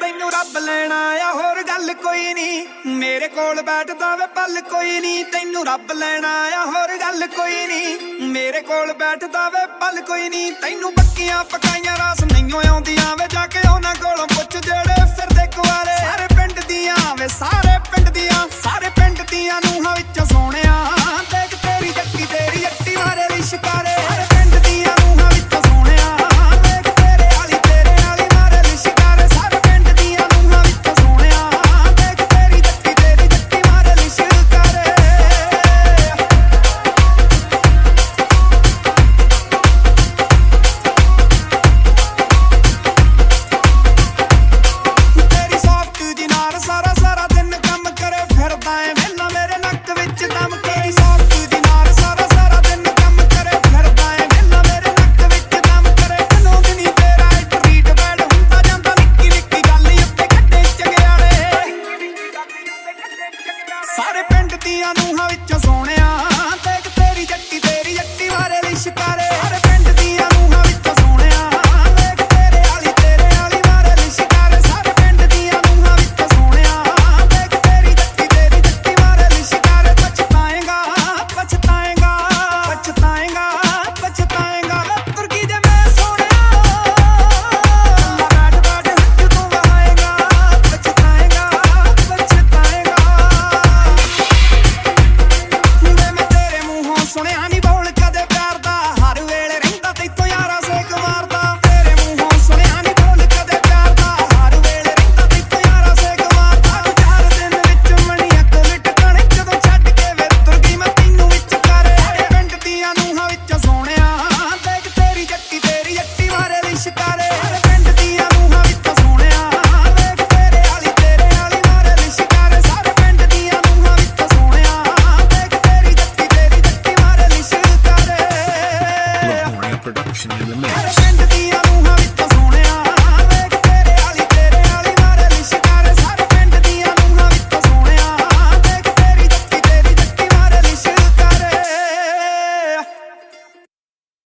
ਤੈਨੂੰ ਰੱਬ ਲੈਣ ਆਇਆ ਹੋਰ ਗੱਲ ਕੋਈ ਨਹੀਂ। ਮੇਰੇ ਕੋਲ ਬੈਠਦਾ ਵੇ ਪਲ ਕੋਈ ਨਹੀਂ। ਤੈਨੂੰ ਰੱਬ ਲੈਣ ਆਇਆ ਹੋਰ ਗੱਲ ਕੋਈ ਨਹੀਂ। ਮੇਰੇ ਕੋਲ ਬੈਠਦਾ ਵੇ ਪਲ ਕੋਈ ਨਹੀਂ। ਤੈਨੂੰ ਪੱਕੀਆਂ ਪਕਾਈਆਂ ਰਾਸ ਨਹੀਂ ਆਉਂਦੀਆਂ ਵੇ ਜਾ ਕੇ ਉਹਨਾਂ ਕੋਲੋਂ ਪੁੱਛ ਜਿਹੜੇ ਫਿਰਦੇ ਕੁਆਰੇ। ਸਾਰੇ ਪਿੰਡ ਦੀਆਂ ਵੇ ਸਾਰੇ ਪਿੰਡ ਦੀਆਂ ਸਾਰੇ ਪਿੰਡ ਦੀਆਂ ਨੂੰਹਾਂ ਵਿੱਚੋਂ ਸੋਹਣਿਆ ਦੇਖ ਤੇਰੀ ਜੱਟੀ ਮਾਰੇ ਲਿਸ਼ਕਾਰੇ। ਸਾਰੇ ਪਿੰਡ ਦੀਆਂ ਨੂੰਹਾਂ ਵਿੱਚੋਂ ਸੋਹਣਿਆ ਦੇਖ ਤੇਰੇ ਵਾਲੀ ਮਾਰੇ ਲਿਸ਼ਕਾਰੇ। ਸਾਰੇ ਪਿੰਡ ਦੀਆਂ ਨੂੰਹਾਂ ਵਿੱਚੋਂ ਸੋਹਣਿਆ ਦੇਖ ਤੇਰੀ ਜੱਟੀ ਮਾਰੇ ਲਿਸ਼ਕਾਰੇ। ਤੇਰੀ ਸੌਫਟ ਜੀ ਨਾਲ ਸਾਰਾ ਦਿਨ ਕੰਮ ਕਰੇ ਫਿਰਦਾ ਏ ਵੇਲਾ ਮੇਰੇ ਨੱਕ ਵਿੱਚ ਦਮ। ਤੇਰੀ ਸੌਫਟ ਜੀ ਨਾਲ ਸਾਰਾ ਦਿਨ ਕੰਮ ਕਰੇ ਫਿਰਦਾ ਏ ਵੇਲਾ ਮੇਰੇ ਨੱਕ ਵਿੱਚ ਦਮ ਕਰੇ। ਕਨੋਂ ਵੀ ਨਹੀਂ ਤੇਰਾ ਟਰੀਟ ਬੈਡ ਹੁੰਦਾ ਜਾਂਦਾ ਨਿੱਕੀ ਗੱਲ ਉੱਤੇ ਕੱਢੇ ਚੰਗਿਆੜੇ। ਸਾਰੇ ਪਿੰਡ ਦੀਆਂ ਨੂੰਹਾਂ ਵਿੱਚੋਂ ਸੋਹਣਿਆ